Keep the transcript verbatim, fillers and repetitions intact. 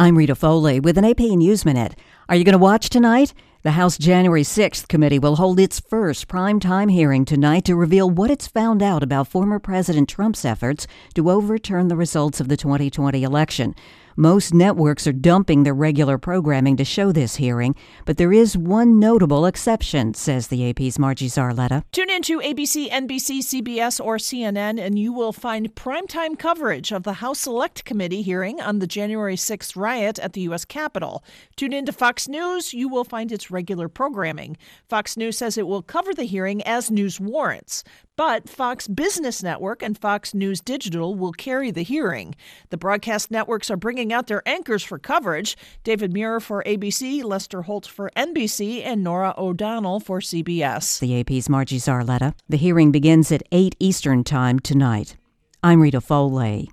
I'm Rita Foley with an A P News Minute. Are you going to watch tonight? The House January sixth committee will hold its first primetime hearing tonight to reveal what it's found out about former President Trump's efforts to overturn the results of the twenty twenty election. Most networks are dumping their regular programming to show this hearing, but there is one notable exception, says the A P's Margie Zarletta. Tune into A B C, N B C, C B S, or C N N, and you will find primetime coverage of the House Select Committee hearing on the January sixth riot at the U S Capitol. Tune into Fox News. You will find its regular programming. Fox News says it will cover the hearing as news warrants. But Fox Business Network and Fox News Digital will carry the hearing. The broadcast networks are bringing out their anchors for coverage. David Muir for A B C, Lester Holt for N B C, and Nora O'Donnell for C B S. The A P's Margie Zarletta. The hearing begins at eight Eastern Time tonight. I'm Rita Foley.